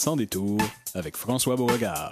Sans détour avec François Beauregard.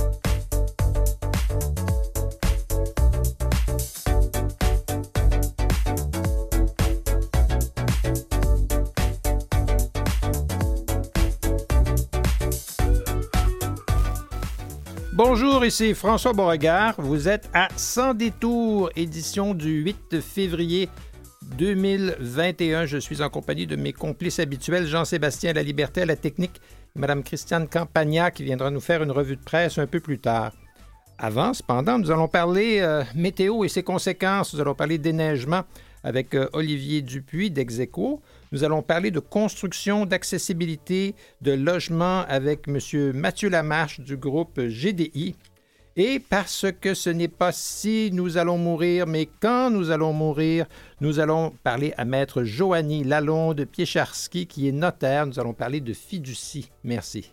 Bonjour, ici François Beauregard. Vous êtes à Sans détour, édition du 8 février 2021. Je suis en compagnie de mes complices habituels, Jean-Sébastien Laliberté à la technique, et Mme Christiane Campagna qui viendra nous faire une revue de presse un peu plus tard. Avant, cependant, nous allons parler météo et ses conséquences. Nous allons parler déneigement avec Olivier Dupuis d'Execo. Nous allons parler de construction, d'accessibilité, de logement avec M. Mathieu Lamarche du groupe GDI. Et parce que ce n'est pas si nous allons mourir, mais quand nous allons mourir, nous allons parler à Maître Joanny Lalonde Piecharski, qui est notaire. Nous allons parler de fiducie. Merci.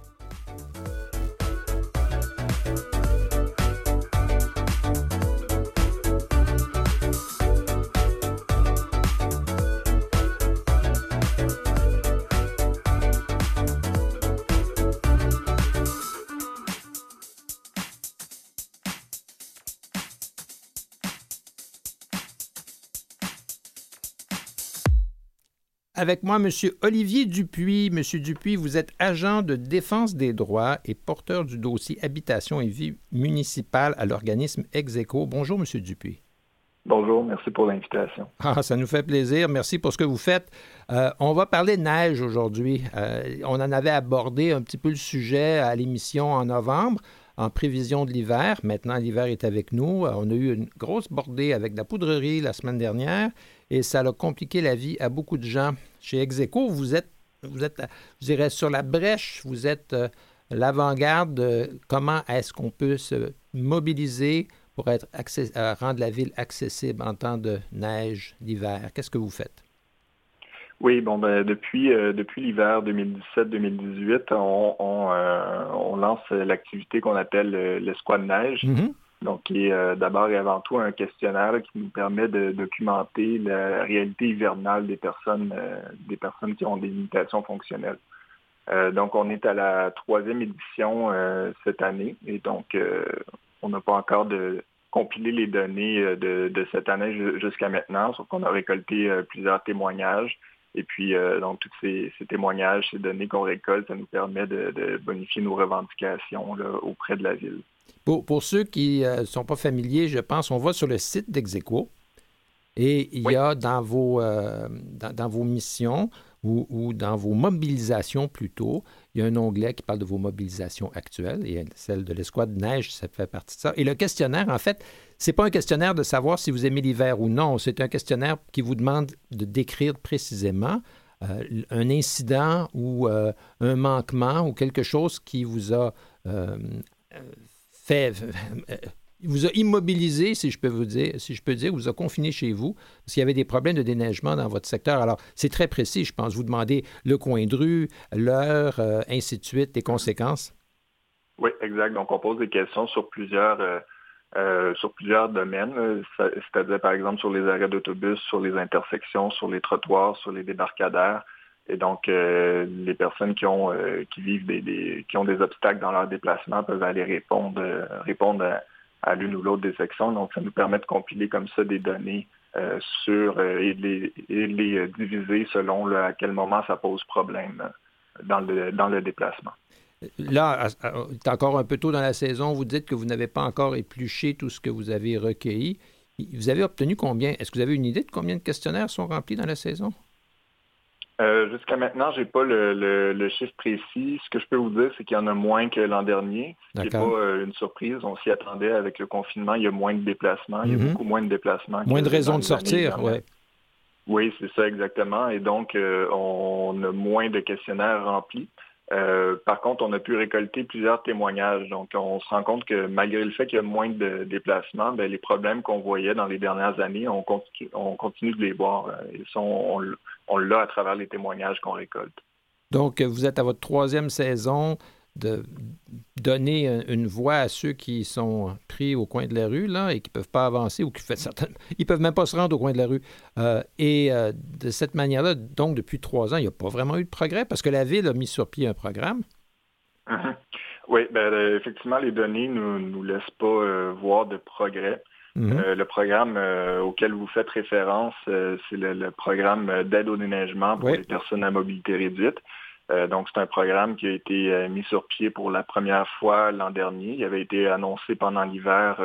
Avec moi, M. Olivier Dupuis. M. Dupuis, vous êtes agent de défense des droits et porteur du dossier Habitation et vie municipale à l'organisme Execo. Bonjour, M. Dupuis. Bonjour, merci pour l'invitation. Ah, ça nous fait plaisir. Merci pour ce que vous faites. On va parler de neige aujourd'hui. On en avait abordé un petit peu le sujet à l'émission en novembre, en prévision de l'hiver. Maintenant, l'hiver est avec nous. On a eu une grosse bordée avec de la poudrerie la semaine dernière et ça a compliqué la vie à beaucoup de gens. Chez Execo, vous êtes, je dirais, sur la brèche. Vous êtes l'avant-garde de comment est-ce qu'on peut se mobiliser pour rendre la ville accessible en temps de neige l'hiver. Qu'est-ce que vous faites? Oui, depuis l'hiver 2017-2018, on lance l'activité qu'on appelle l'escouade neige. Mm-hmm. Donc, qui est d'abord et avant tout un questionnaire qui nous permet de documenter la réalité hivernale des personnes qui ont des limitations fonctionnelles. Donc, on est à la 3e édition cette année et donc on n'a pas encore compilé les données de cette année jusqu'à maintenant, sauf qu'on a récolté plusieurs témoignages. Et puis, donc, tous ces témoignages, ces données qu'on récolte, ça nous permet de bonifier nos revendications là, auprès de la ville. Pour ceux qui ne sont pas familiers, je pense, on va sur le site d'Execo et il y a dans vos missions ou dans vos mobilisations plutôt, il y a un onglet qui parle de vos mobilisations actuelles et celle de l'escouade neige, ça fait partie de ça. Et le questionnaire, en fait, c'est pas un questionnaire de savoir si vous aimez l'hiver ou non, c'est un questionnaire qui vous demande de décrire précisément un incident ou un manquement ou quelque chose qui vous a vous a immobilisé, si je peux dire, vous a confiné chez vous, parce qu'il y avait des problèmes de déneigement dans votre secteur. Alors, c'est très précis, je pense. Vous demandez le coin de rue, l'heure, ainsi de suite, les conséquences. Oui, exact. Donc, on pose des questions sur plusieurs domaines, c'est-à-dire, par exemple, sur les arrêts d'autobus, sur les intersections, sur les trottoirs, sur les débarcadères. Et donc, les personnes qui ont des obstacles dans leur déplacement peuvent aller répondre à l'une ou l'autre des sections. Donc, ça nous permet de compiler comme ça des données et de les diviser selon à quel moment ça pose problème dans le déplacement. Là, c'est encore un peu tôt dans la saison. Vous dites que vous n'avez pas encore épluché tout ce que vous avez recueilli. Vous avez obtenu combien? Est-ce que vous avez une idée de combien de questionnaires sont remplis dans la saison? Jusqu'à maintenant, je n'ai pas le chiffre précis. Ce que je peux vous dire, c'est qu'il y en a moins que l'an dernier. Ce qui n'est pas une surprise. On s'y attendait avec le confinement. Il y a moins de déplacements. Il y a beaucoup moins de déplacements. Moins de raisons de sortir, oui. Oui, c'est ça exactement. Et donc, on a moins de questionnaires remplis. Par contre, on a pu récolter plusieurs témoignages. Donc, on se rend compte que malgré le fait qu'il y a moins de déplacements, les problèmes qu'on voyait dans les dernières années, on continue de les voir. Et ça, on l'a à travers les témoignages qu'on récolte. Donc, vous êtes à votre 3e saison de donner une voix à ceux qui sont pris au coin de la rue là, et qui ne peuvent pas avancer ou qui ils peuvent même pas se rendre au coin de la rue. De cette manière-là, donc depuis 3 ans, il n'y a pas vraiment eu de progrès parce que la Ville a mis sur pied un programme. Mhm. Oui, effectivement, les données ne nous laissent pas voir de progrès. Le programme auquel vous faites référence, c'est le programme d'aide au déneigement pour les personnes à mobilité réduite. Donc, c'est un programme qui a été mis sur pied pour la première fois l'an dernier. Il avait été annoncé pendant l'hiver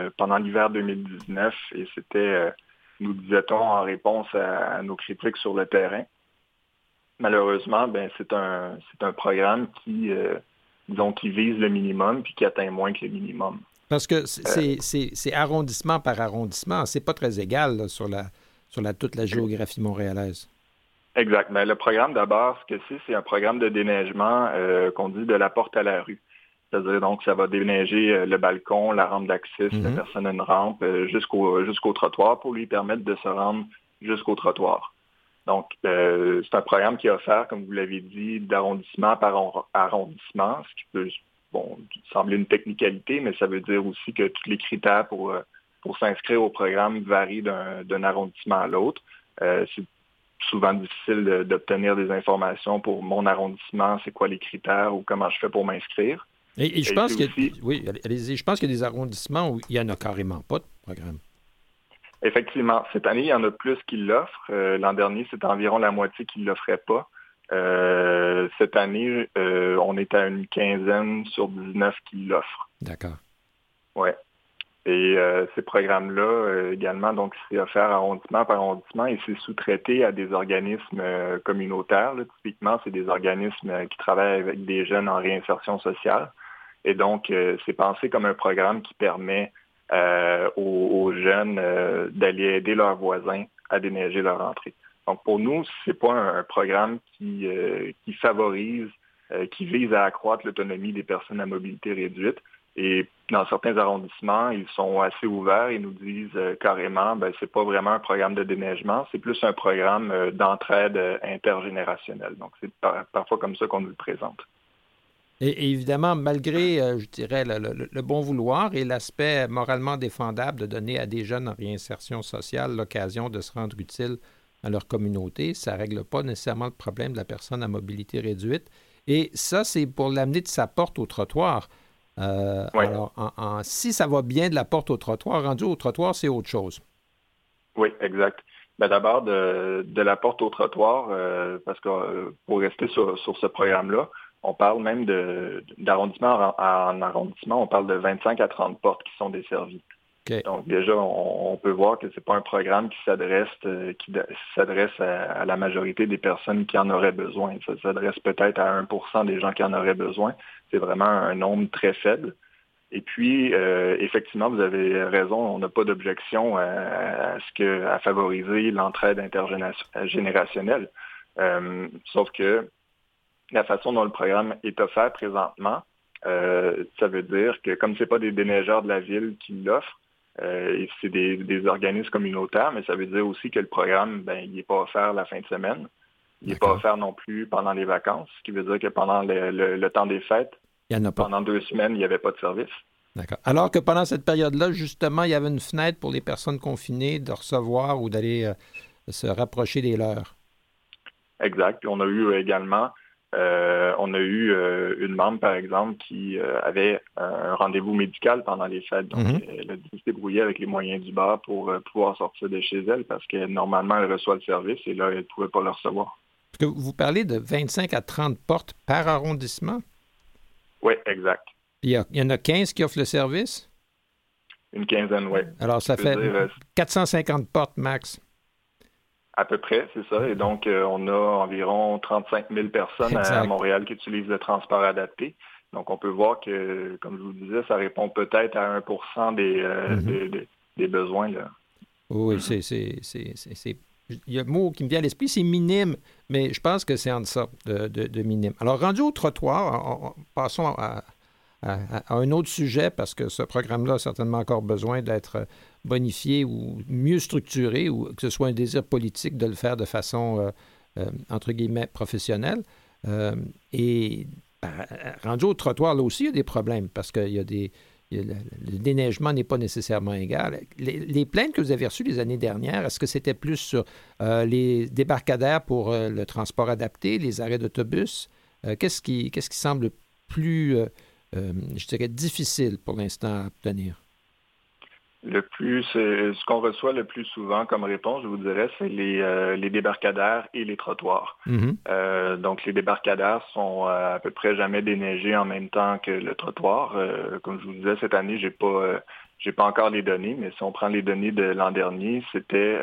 2019 et c'était, nous disait-on, en réponse à nos critiques sur le terrain. Malheureusement, c'est un programme qui vise le minimum puis qui atteint moins que le minimum. Parce que c'est arrondissement par arrondissement. C'est pas très égal là, sur toute la géographie montréalaise. Exact. Mais le programme, d'abord, ce que c'est un programme de déneigement qu'on dit de la porte à la rue. C'est-à-dire, donc, ça va déneiger le balcon, la rampe d'accès, si la personne a une rampe, jusqu'au trottoir pour lui permettre de se rendre jusqu'au trottoir. Donc, c'est un programme qui est offert, comme vous l'avez dit, d'arrondissement par arrondissement, ce qui peut sembler une technicalité, mais ça veut dire aussi que tous les critères pour s'inscrire au programme varient d'un arrondissement à l'autre. C'est souvent difficile d'obtenir des informations pour mon arrondissement, c'est quoi les critères ou comment je fais pour m'inscrire. Et je pense oui, allez-y, je pense qu'il y a des arrondissements où il n'y en a carrément pas de programme. Effectivement, cette année, il y en a plus qui l'offrent. L'an dernier, c'était environ la moitié qui ne l'offraient pas. Cette année, on est à une quinzaine sur 19 qui l'offrent. D'accord. Oui. Et ces programmes-là, également, donc c'est offert arrondissement par arrondissement et c'est sous-traité à des organismes communautaires. Là. Typiquement, c'est des organismes qui travaillent avec des jeunes en réinsertion sociale. Et donc, c'est pensé comme un programme qui permet aux jeunes d'aller aider leurs voisins à déneiger leur entrée. Donc, pour nous, c'est pas un programme qui favorise, qui vise à accroître l'autonomie des personnes à mobilité réduite. Et dans certains arrondissements, ils sont assez ouverts et nous disent carrément, c'est pas vraiment un programme de déneigement, c'est plus un programme d'entraide intergénérationnelle. Donc, c'est parfois comme ça qu'on nous le présente. Et évidemment, malgré, je dirais, le bon vouloir et l'aspect moralement défendable de donner à des jeunes en réinsertion sociale l'occasion de se rendre utile à leur communauté, ça ne règle pas nécessairement le problème de la personne à mobilité réduite. Et ça, c'est pour l'amener de sa porte au trottoir. Oui. Alors, si ça va bien de la porte au trottoir, rendu au trottoir, c'est autre chose. Oui, exact. D'abord, de la porte au trottoir, parce que pour rester sur ce programme-là, on parle même d'arrondissement en arrondissement, on parle de 25 à 30 portes qui sont desservies. Okay. Donc déjà, on peut voir que c'est pas un programme qui s'adresse à la majorité des personnes qui en auraient besoin. Ça s'adresse peut-être à 1% des gens qui en auraient besoin. C'est vraiment un nombre très faible. Et puis, effectivement, vous avez raison, on n'a pas d'objection à favoriser l'entraide intergénérationnelle. Sauf que la façon dont le programme est offert présentement, ça veut dire que comme c'est pas des déneigeurs de la ville qui l'offrent, c'est des organismes communautaires, mais ça veut dire aussi que le programme, il n'est pas offert la fin de semaine. Il n'est pas offert non plus pendant les vacances, ce qui veut dire que pendant le temps des fêtes, pendant 2 semaines, il n'y avait pas de service. D'accord. Alors que pendant cette période-là, justement, il y avait une fenêtre pour les personnes confinées de recevoir ou d'aller se rapprocher des leurs. Exact. Puis on a eu également une membre, par exemple, qui avait un rendez-vous médical pendant les fêtes. Donc, elle a dû se débrouiller avec les moyens du bord pour pouvoir sortir de chez elle parce que normalement, elle reçoit le service et là, elle ne pouvait pas le recevoir. Est-ce que vous parlez de 25 à 30 portes par arrondissement? Oui, exact. Il y en a 15 qui offrent le service? Une quinzaine, oui. Alors, ça fait 450 portes max. À peu près, c'est ça. Et donc, on a environ 35 000 personnes à Montréal qui utilisent le transport adapté. Donc, on peut voir que, comme je vous le disais, ça répond peut-être à 1% des besoins. Là. Oui, c'est il y a un mot qui me vient à l'esprit, c'est minime, mais je pense que c'est en deçà de minime. Alors, rendu au trottoir, passons à un autre sujet, parce que ce programme-là a certainement encore besoin d'être bonifié ou mieux structuré, ou que ce soit un désir politique de le faire de façon, entre guillemets, professionnelle. Et rendu au trottoir, là aussi, il y a des problèmes, parce que le déneigement n'est pas nécessairement égal. Les plaintes que vous avez reçues les années dernières, est-ce que c'était plus sur les débarcadères pour le transport adapté, les arrêts d'autobus? Qu'est-ce qui semble plus, je dirais, difficile pour l'instant à obtenir? Ce qu'on reçoit le plus souvent comme réponse, je vous dirais, c'est les débarcadères et les trottoirs. Donc, les débarcadères sont à peu près jamais déneigés en même temps que le trottoir. Comme je vous disais, cette année, j'ai pas encore les données, mais si on prend les données de l'an dernier, c'était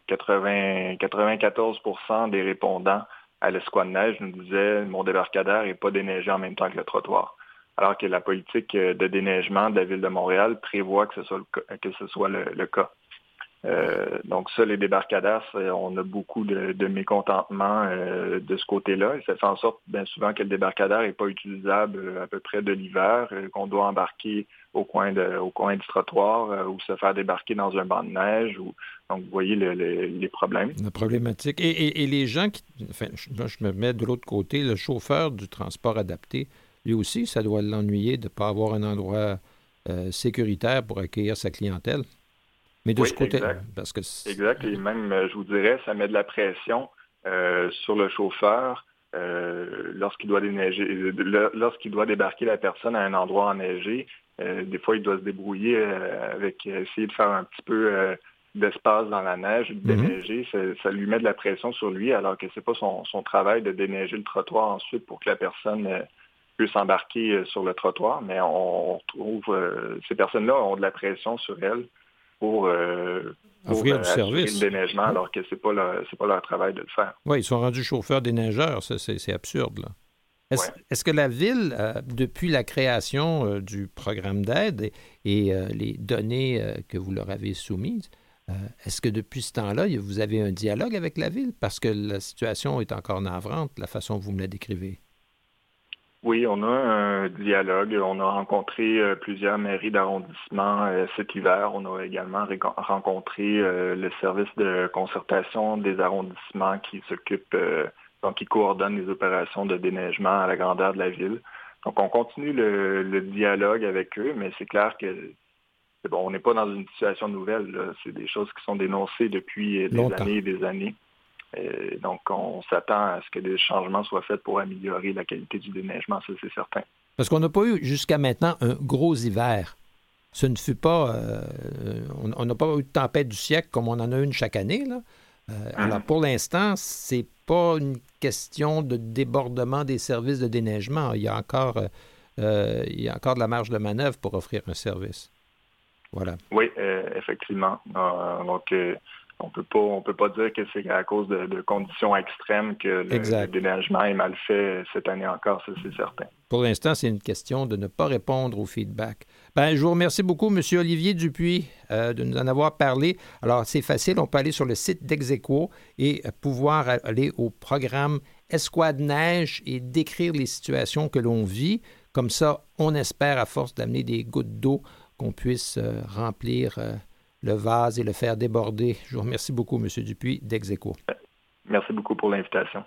94% des répondants à l'escouade neige nous disaient mon débarcadère n'est pas déneigé en même temps que le trottoir. Alors que la politique de déneigement de la Ville de Montréal prévoit que ce soit le cas. Donc ça, les débarcadères, on a beaucoup de mécontentement de ce côté-là. Et ça fait en sorte bien souvent que le débarcadère n'est pas utilisable à peu près de l'hiver, qu'on doit embarquer au coin du trottoir ou se faire débarquer dans un banc de neige. Donc, vous voyez les problèmes. La problématique. Et les gens je me mets de l'autre côté, le chauffeur du transport adapté, lui aussi, ça doit l'ennuyer de ne pas avoir un endroit sécuritaire pour accueillir sa clientèle. Mais de ce côté, exact. Parce que exact. Et même, je vous dirais, ça met de la pression sur le chauffeur lorsqu'il doit déneiger, lorsqu'il doit débarquer la personne à un endroit enneigé. Des fois, il doit se débrouiller avec essayer de faire un petit peu d'espace dans la neige, de déneiger. Ça lui met de la pression sur lui, alors que c'est pas son travail de déneiger le trottoir ensuite pour que la personne puisse s'embarquer sur le trottoir. Mais on retrouve ces personnes-là ont de la pression sur elles pour offrir du service. Le déneigement, alors que c'est pas leur travail de le faire. Oui, ils sont rendus chauffeurs déneigeurs, ça, c'est absurde, là. Est-ce que la Ville, depuis la création du programme d'aide et les données que vous leur avez soumises, est-ce que depuis ce temps-là, vous avez un dialogue avec la Ville? Parce que la situation est encore navrante, la façon dont vous me la décrivez. Oui, on a un dialogue. On a rencontré plusieurs mairies d'arrondissement cet hiver. On a également rencontré le service de concertation des arrondissements qui s'occupe, donc qui coordonne les opérations de déneigement à la grandeur de la ville. Donc, on continue le dialogue avec eux, mais c'est clair que on n'est pas dans une situation nouvelle, là. C'est des choses qui sont dénoncées depuis des années et des années. Donc, on s'attend à ce que des changements soient faits pour améliorer la qualité du déneigement, ça c'est certain. Parce qu'on n'a pas eu jusqu'à maintenant un gros hiver. Ce ne fut pas... on n'a pas eu de tempête du siècle comme on en a une chaque année, là. Alors, pour l'instant, c'est pas une question de débordement des services de déneigement. Il y a encore de la marge de manœuvre pour offrir un service. Voilà. Oui, effectivement. Donc, on peut pas dire que c'est à cause de conditions extrêmes que le déneigement est mal fait cette année encore, ça c'est certain. Pour l'instant, c'est une question de ne pas répondre au feedback. Je vous remercie beaucoup, M. Olivier Dupuis, de nous en avoir parlé. Alors, c'est facile, on peut aller sur le site d'Exequo et pouvoir aller au programme Escouade Neige et décrire les situations que l'on vit. Comme ça, on espère, à force d'amener des gouttes d'eau, qu'on puisse remplir le vase et le faire déborder. Je vous remercie beaucoup, M. Dupuis, d'Exequo. Merci beaucoup pour l'invitation.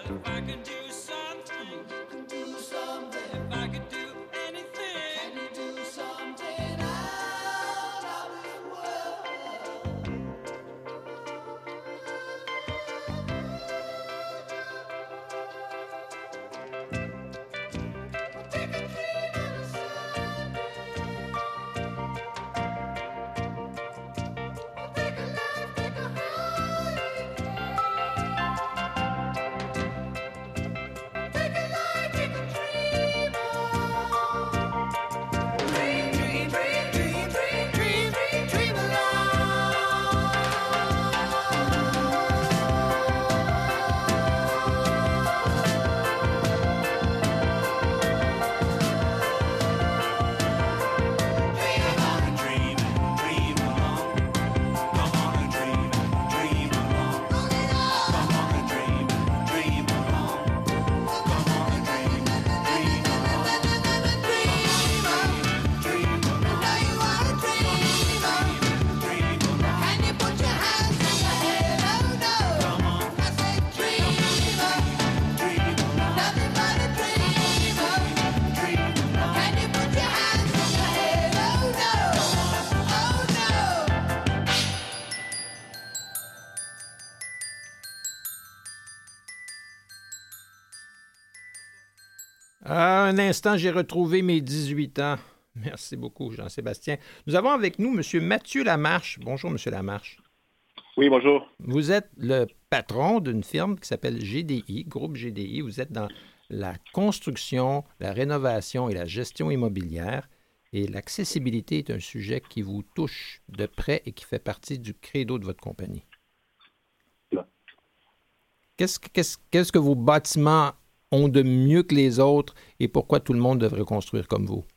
Un instant, j'ai retrouvé mes 18 ans. Merci beaucoup, Jean-Sébastien. Nous avons avec nous M. Mathieu Lamarche. Bonjour, M. Lamarche. Oui, bonjour. Vous êtes le patron d'une firme qui s'appelle GDI, Groupe GDI. Vous êtes dans la construction, la rénovation et la gestion immobilière. Et l'accessibilité est un sujet qui vous touche de près et qui fait partie du credo de votre compagnie. Qu'est-ce que vos bâtiments ont de mieux que les autres et pourquoi tout le monde devrait construire comme vous?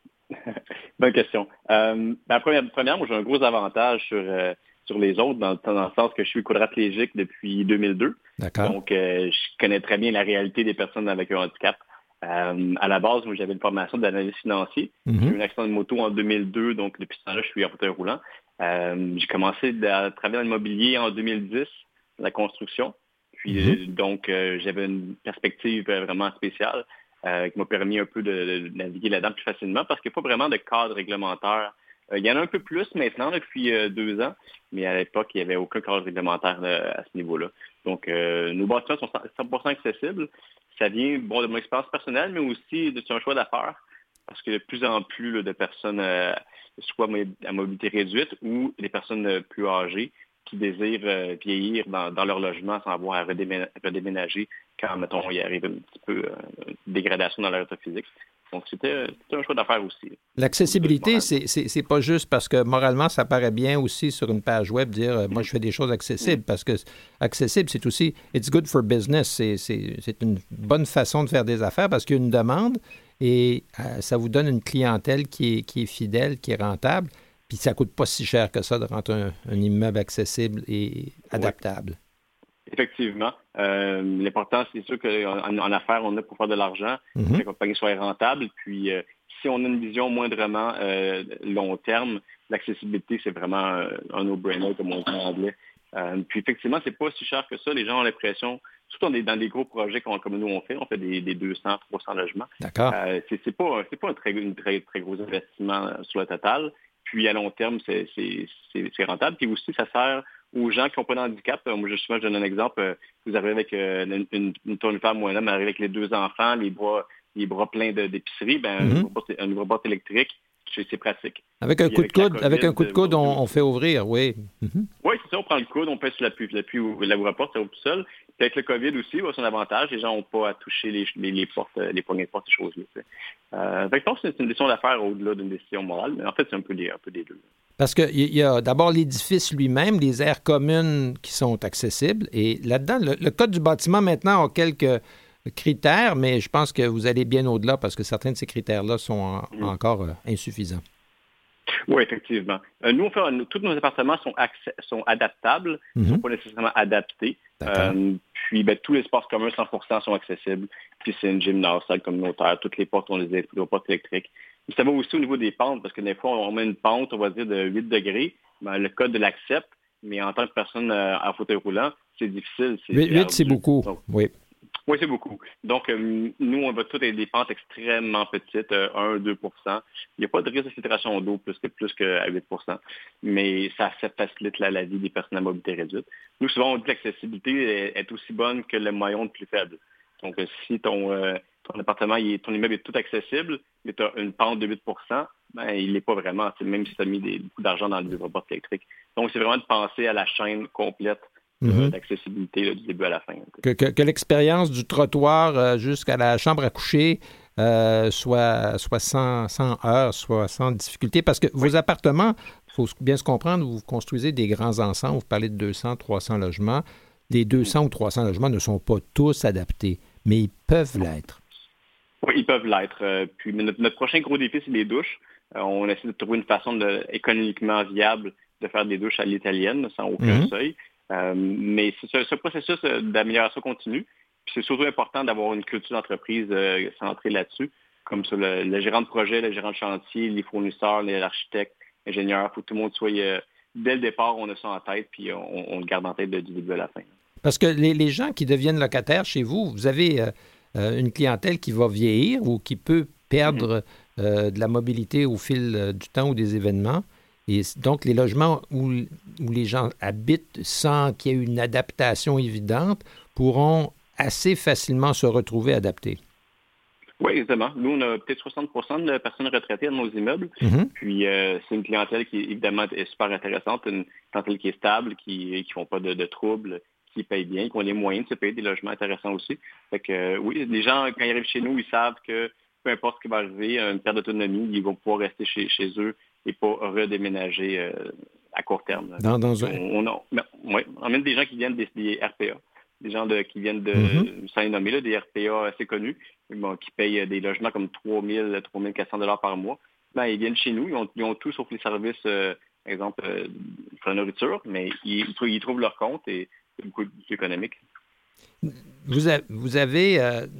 Bonne question. Premièrement, moi, j'ai un gros avantage sur les autres dans le sens que je suis quadriplégique depuis 2002. D'accord. Donc, je connais très bien la réalité des personnes avec un handicap. À la base, moi, j'avais une formation d'analyste financier. J'ai eu un accident de moto en 2002, donc depuis ce temps-là, je suis en fauteuil roulant. J'ai commencé à travailler dans l'immobilier en 2010, la construction. Puis, donc, j'avais une perspective vraiment spéciale qui m'a permis un peu de naviguer là-dedans plus facilement parce qu'il n'y a pas vraiment de cadre réglementaire. Il y en a un peu plus maintenant depuis 2 ans, mais à l'époque, il n'y avait aucun cadre réglementaire à ce niveau-là. Donc, nos bâtiments sont 100% accessibles. Ça vient de mon expérience personnelle, mais aussi c'est un choix d'affaires parce que de plus en plus de personnes, soit à mobilité réduite ou des personnes plus âgées, qui désirent vieillir dans leur logement sans avoir à redéménager quand, mettons, il arrive un petit peu de dégradation dans leur état physique. Donc, c'était un choix d'affaires aussi. L'accessibilité, c'est pas juste parce que moralement, ça paraît bien aussi sur une page web dire moi, je fais des choses accessibles parce que accessible, c'est aussi it's good for business. C'est une bonne façon de faire des affaires parce qu'il y a une demande et ça vous donne une clientèle qui est fidèle, qui est rentable. Puis ça ne coûte pas si cher que ça de rendre un immeuble accessible et adaptable. Oui. Effectivement. L'important, c'est sûr qu'en affaires, on a pour faire de l'argent, que la compagnie soit rentable. Puis si on a une vision moindrement long terme, l'accessibilité, c'est vraiment un no-brainer, comme on dit en anglais. Puis effectivement, c'est pas si cher que ça. Les gens ont l'impression, surtout dans des gros projets comme nous on fait des 200, 300 logements. D'accord. C'est pas un très gros investissement sur le total. Puis à long terme, c'est rentable. Puis aussi, ça sert aux gens qui n'ont pas de handicap. Moi, justement, je donne un exemple. Vous arrivez avec une femme ou un homme, arrive avec les 2 enfants, les bras pleins d'épicerie, un ouvre-boîte électrique, c'est pratique. Avec un coup de coude, on fait ouvrir, oui. Oui, c'est ça, on prend le coude, on pèse sur l'appui ou la ouvre-porte, ça ouvre tout seul. Puis avec le COVID aussi, son avantage, les gens n'ont pas à toucher les portes, les poignées de porte, ces choses-là. Fait que c'est une décision d'affaires au-delà d'une décision morale, mais en fait, c'est un peu des deux. Parce qu'il y a d'abord l'édifice lui-même, les aires communes qui sont accessibles. Et là-dedans, le code du bâtiment maintenant a quelques critères, mais je pense que vous allez bien au-delà parce que certains de ces critères-là sont encore insuffisants. Oui, effectivement. Nous, tous nos appartements sont adaptables, ne sont pas nécessairement adaptés. Puis, tous les espaces communs, 100% sont accessibles. Puis, c'est une gymnase, salle communautaire. Toutes les portes ont des portes électriques. Mais ça va aussi au niveau des pentes, parce que des fois, on met une pente, on va dire, de 8 degrés. Le code l'accepte, mais en tant que personne en fauteuil roulant, c'est difficile. 8, c'est beaucoup, oui. Oui, c'est beaucoup. Donc, nous, on va toutes des pentes extrêmement petites, 1-2 %. Il n'y a pas de risque de filtration d'eau plus qu'à 8 %. Mais ça facilite la vie des personnes à mobilité réduite. Nous, souvent, on dit que l'accessibilité est aussi bonne que le maillon le plus faible. Donc, si ton appartement, ton immeuble est tout accessible, mais tu as une pente de 8 %, ben, il l'est pas vraiment, même si tu as mis beaucoup d'argent dans le livre-porte électrique. Donc, c'est vraiment de penser à la chaîne complète d'accessibilité là, du début à la fin. Que l'expérience du trottoir jusqu'à la chambre à coucher soit sans heurts, soit sans difficulté. Parce que vos appartements, il faut bien se comprendre, vous construisez des grands ensembles, vous parlez de 200, 300 logements. Les 200 ou 300 logements ne sont pas tous adaptés, mais ils peuvent l'être. Oui, ils peuvent l'être. Puis notre prochain gros défi, c'est les douches. On essaie de trouver une façon économiquement viable de faire des douches à l'italienne, sans aucun seuil. Mais c'est ce processus d'amélioration continue. Puis c'est surtout important d'avoir une culture d'entreprise centrée là-dessus. Comme ça, le gérant de projet, le gérant de chantier, les fournisseurs, l'architecte, l'ingénieur, il faut que tout le monde soit... dès le départ, on a ça en tête, puis on le garde en tête du début à la fin. Parce que les gens qui deviennent locataires chez vous, vous avez une clientèle qui va vieillir ou qui peut perdre de la mobilité au fil du temps ou des événements. Et donc, les logements où les gens habitent sans qu'il y ait une adaptation évidente pourront assez facilement se retrouver adaptés. Oui, exactement. Nous, on a peut-être 60 % de personnes retraitées dans nos immeubles. Puis, c'est une clientèle qui, évidemment, est super intéressante, une clientèle qui est stable, qui ne font pas de troubles, qui payent bien, qui ont les moyens de se payer des logements intéressants aussi. Fait que, oui, les gens, quand ils arrivent chez nous, ils savent que peu importe ce qui va arriver, une perte d'autonomie, ils vont pouvoir rester chez eux et pas redéménager à court terme. On amène des gens qui viennent des RPA, des gens qui viennent sans les nommer, des RPA assez connus, qui payent des logements comme 3 000, 3 400 $ par mois. Ben, ils viennent chez nous, ils ont tout sauf les services, par exemple, pour la nourriture, mais ils trouvent leur compte et c'est beaucoup plus économique. Vous avez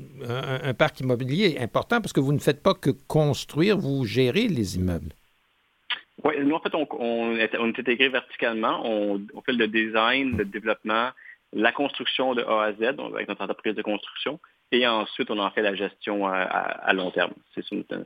un parc immobilier important parce que vous ne faites pas que construire, vous gérez les immeubles. Oui, nous, en fait, on est intégré verticalement. On fait le design, le développement, la construction de A à Z avec notre entreprise de construction. Et ensuite, on en fait la gestion à long terme. C'est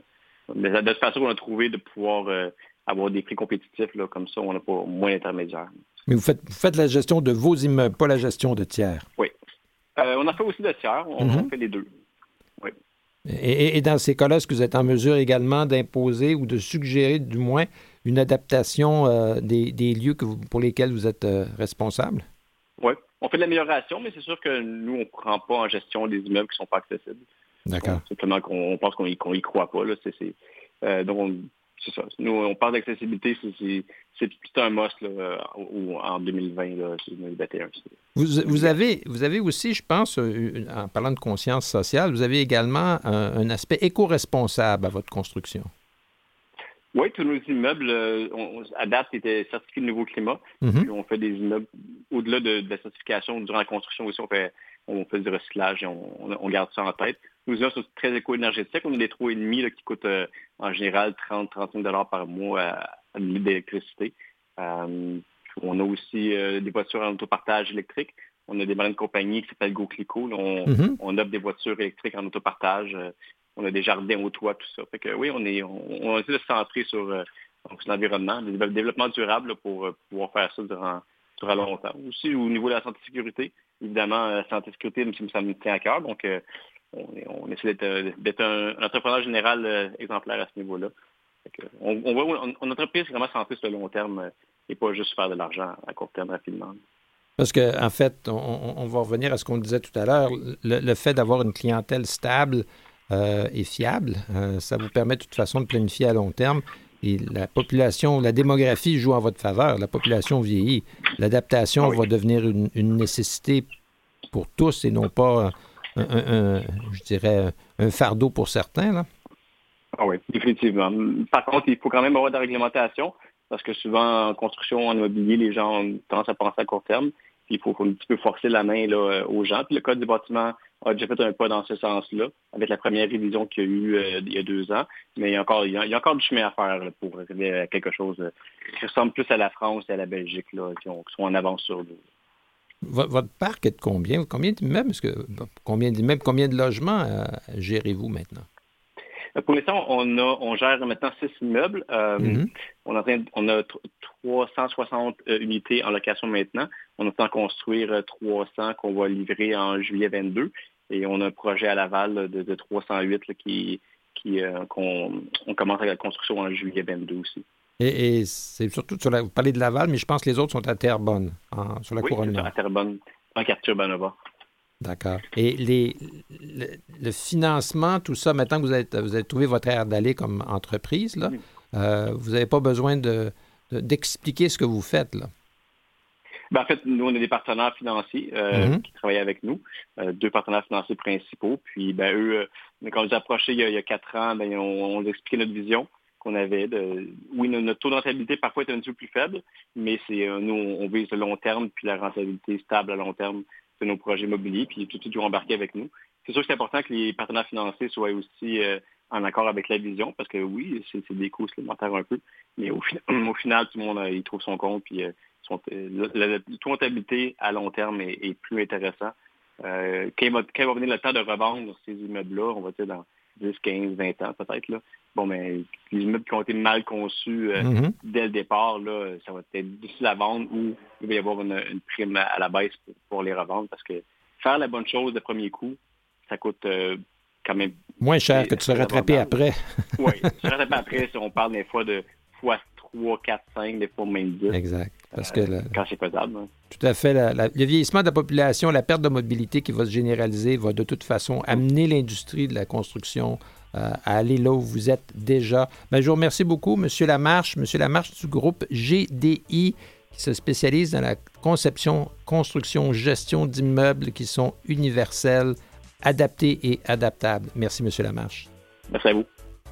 de toute façon qu'on a trouvé de pouvoir avoir des prix compétitifs. Là, comme ça, on n'a pas moins d'intermédiaires. Mais vous faites la gestion de vos immeubles, pas la gestion de tiers. Oui. On en fait aussi de tiers. On fait les deux. Oui. Et dans ces cas-là, est-ce que vous êtes en mesure également d'imposer ou de suggérer, du moins, une adaptation des lieux pour lesquels vous êtes responsable? Oui. On fait de l'amélioration, mais c'est sûr que nous, on ne prend pas en gestion des immeubles qui ne sont pas accessibles. D'accord. Simplement qu'on pense qu'on y croit pas. Là. Donc, c'est ça. Nous, on parle d'accessibilité, c'est un must là, en 2020, là, 2021. Vous avez aussi, je pense, en parlant de conscience sociale, vous avez également un aspect éco-responsable à votre construction. Oui, tous nos immeubles, à date, étaient certifiés de Nouveau Climat. Puis on fait des immeubles, au-delà de la certification, durant la construction aussi, on fait du recyclage et on garde ça en tête. Nos immeubles sont très éco-énergétiques. On a des 3,5 qui coûtent en général 30-35 $ par mois à d'électricité. On a aussi des voitures en autopartage électrique. On a des marines de compagnie qui s'appellent GoClico. On offre des voitures électriques en autopartage. On a des jardins au toit, tout ça. Fait que oui, on essaie de se centrer sur l'environnement, le développement durable là, pour pouvoir faire ça durant longtemps. Aussi, au niveau de la santé et sécurité, évidemment, la santé et sécurité, ça me tient à cœur. Donc, on essaie d'être un entrepreneur général exemplaire à ce niveau-là. On voit une entreprise vraiment centrée sur le long terme et pas juste faire de l'argent à court terme rapidement. Parce qu'en fait, on va revenir à ce qu'on disait tout à l'heure, le fait d'avoir une clientèle stable et fiable, ça vous permet de toute façon de planifier à long terme. Et la population, la démographie joue en votre faveur. La population vieillit. L'adaptation va devenir une nécessité pour tous et non pas, je dirais, un fardeau pour certains, là. Ah oui, définitivement. Par contre, il faut quand même avoir de la réglementation parce que souvent, en construction, en immobilier, les gens ont tendance à penser à court terme. Puis il faut un petit peu forcer la main là, aux gens. Puis le Code du bâtiment a déjà fait un pas dans ce sens-là, avec la première révision qu'il y a eu il y a 2 ans. Mais il y a encore du chemin à faire là, pour arriver à quelque chose qui ressemble plus à la France et à la Belgique, là, qui sont en avance sur nous. Votre parc est de combien? Combien d'immeubles? Combien de logements gérez-vous maintenant? Pour l'instant, on gère maintenant 6 immeubles. On a 360 unités en location maintenant. On entend construire 300 qu'on va livrer en juillet 22. Et on a un projet à Laval de 308 là, qu'on commence avec la construction en juillet 22 aussi. Et c'est surtout, vous parlez de Laval, mais je pense que les autres sont à Terrebonne, sur la couronne nord. Oui, à Terrebonne, en quartier-Urbanova. D'accord. Et le financement, tout ça, maintenant que vous avez trouvé votre aire d'aller comme entreprise, là, vous n'avez pas besoin d'expliquer ce que vous faites, là. En fait, nous, on a des partenaires financiers qui travaillent avec nous, 2 partenaires financiers principaux. Puis, eux, quand on les a approchés il y a 4 ans, on a expliqué notre vision qu'on avait. Oui, notre taux de rentabilité parfois est un petit peu plus faible, mais nous, on vise le long terme, puis la rentabilité stable à long terme de nos projets immobiliers, puis tout doit embarquer avec nous. C'est sûr que c'est important que les partenaires financiers soient aussi en accord avec la vision, parce que oui, c'est des coûts supplémentaires un peu, mais au final, tout le monde il trouve son compte, puis le taux de rentabilité à long terme est plus intéressant. Quand il va venir le temps de revendre ces immeubles-là, on va dire dans 10, 15, 20 ans peut-être, là, les immeubles qui ont été mal conçus dès le départ, là, ça va être difficile à vendre ou il va y avoir une prime à la baisse pour les revendre parce que faire la bonne chose de premier coup, ça coûte quand même... moins cher que de se rattraper après. Oui, se rattraper après, si on parle des fois de fois 3, 4, 5, des fois même 10. Exact. Parce quand c'est faisable. Hein. Tout à fait. Le vieillissement de la population, la perte de mobilité qui va se généraliser va de toute façon amener l'industrie de la construction à aller là où vous êtes déjà. Je vous remercie beaucoup, M. Lamarche. M. Lamarche du groupe GDI qui se spécialise dans la conception, construction, gestion d'immeubles qui sont universels, adaptés et adaptables. Merci, M. Lamarche. Merci à vous.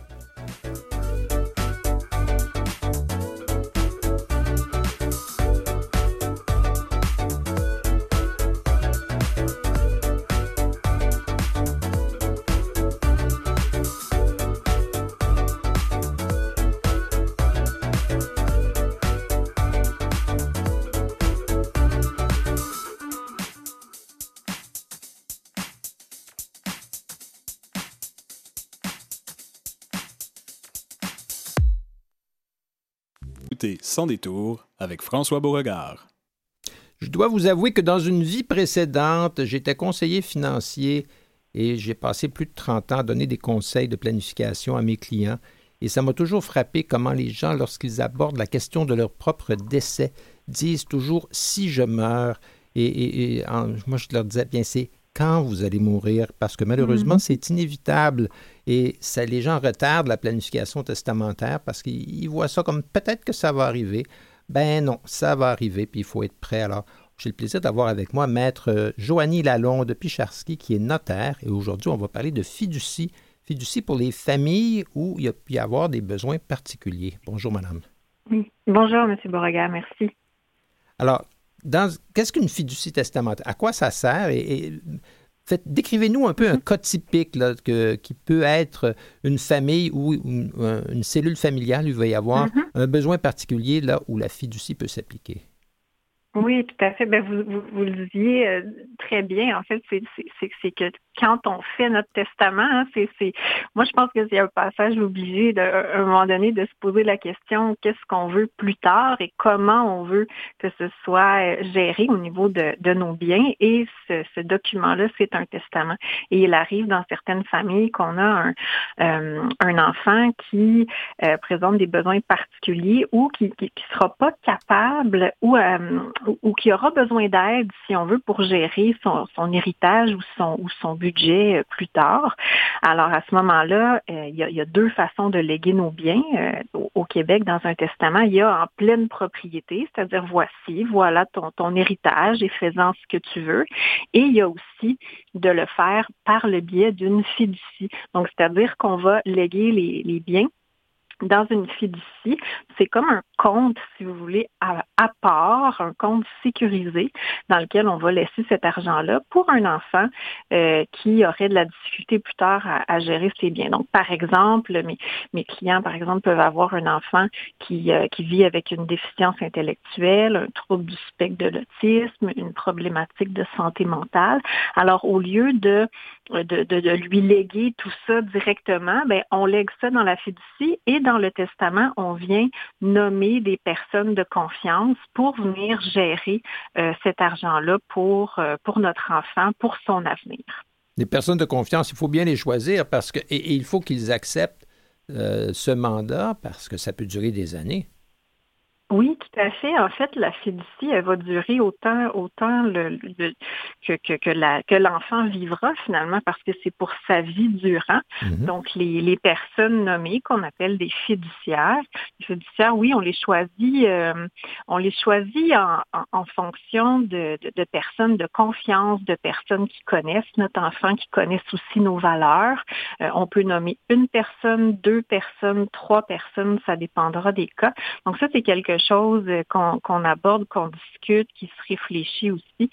Sans détour avec François Beauregard. Je dois vous avouer que dans une vie précédente, j'étais conseiller financier et j'ai passé plus de 30 ans à donner des conseils de planification à mes clients. Et ça m'a toujours frappé comment les gens, lorsqu'ils abordent la question de leur propre décès, disent toujours « si je meurs ». Moi, je leur disais « bien, c'est quand vous allez mourir », parce que malheureusement, c'est inévitable. Et les gens retardent la planification testamentaire parce qu'ils voient ça comme peut-être que ça va arriver. Ben non, ça va arriver, puis il faut être prêt. Alors, j'ai le plaisir d'avoir avec moi Maître Joanie Lalonde de Picharski, qui est notaire. Et aujourd'hui, on va parler de fiducie. Fiducie pour les familles où il peut y avoir des besoins particuliers. Bonjour, madame. Oui. Bonjour, M. Beauregard, merci. Alors, qu'est-ce qu'une fiducie testamentaire? À quoi ça sert? Décrivez-nous un peu un cas typique là, qui peut être une famille ou une cellule familiale où il va y avoir un besoin particulier là où la fiducie peut s'appliquer. Oui, tout à fait. Vous le disiez très bien. En fait, c'est que quand on fait notre testament, moi je pense que c'est un passage obligé à un moment donné de se poser la question qu'est-ce qu'on veut plus tard et comment on veut que ce soit géré au niveau de nos biens. Et ce document-là, c'est un testament. Et il arrive dans certaines familles qu'on a un enfant qui présente des besoins particuliers ou qui sera pas capable ou qui aura besoin d'aide, si on veut, pour gérer son héritage ou son budget plus tard. Alors, à ce moment-là, il y a 2 façons de léguer nos biens au Québec dans un testament. Il y a en pleine propriété, c'est-à-dire voilà ton héritage et fais-en ce que tu veux. Et il y a aussi de le faire par le biais d'une fiducie. Donc, c'est-à-dire qu'on va léguer les biens Dans une fiducie, c'est comme un compte, si vous voulez, à part, un compte sécurisé dans lequel on va laisser cet argent-là pour un enfant qui aurait de la difficulté plus tard à gérer ses biens. Donc, par exemple, mes clients, par exemple, peuvent avoir un enfant qui vit avec une déficience intellectuelle, un trouble du spectre de l'autisme, une problématique de santé mentale. Alors, au lieu de lui léguer tout ça directement, on lègue ça dans la fiducie et dans le testament, on vient nommer des personnes de confiance pour venir gérer cet argent-là pour notre enfant, pour son avenir. Les personnes de confiance, il faut bien les choisir parce que et il faut qu'ils acceptent ce mandat parce que ça peut durer des années. Oui, tout à fait. En fait, la fiducie, elle va durer autant que l'enfant vivra finalement, parce que c'est pour sa vie durant. Mm-hmm. Donc, les personnes nommées qu'on appelle des fiduciaires, les fiduciaires, oui, on les choisit en fonction de personnes de confiance, de personnes qui connaissent notre enfant, qui connaissent aussi nos valeurs. On peut nommer une personne, 2 personnes, 3 personnes, ça dépendra des cas. Donc, ça, c'est quelque chose qu'on aborde, qu'on discute, qui se réfléchit aussi.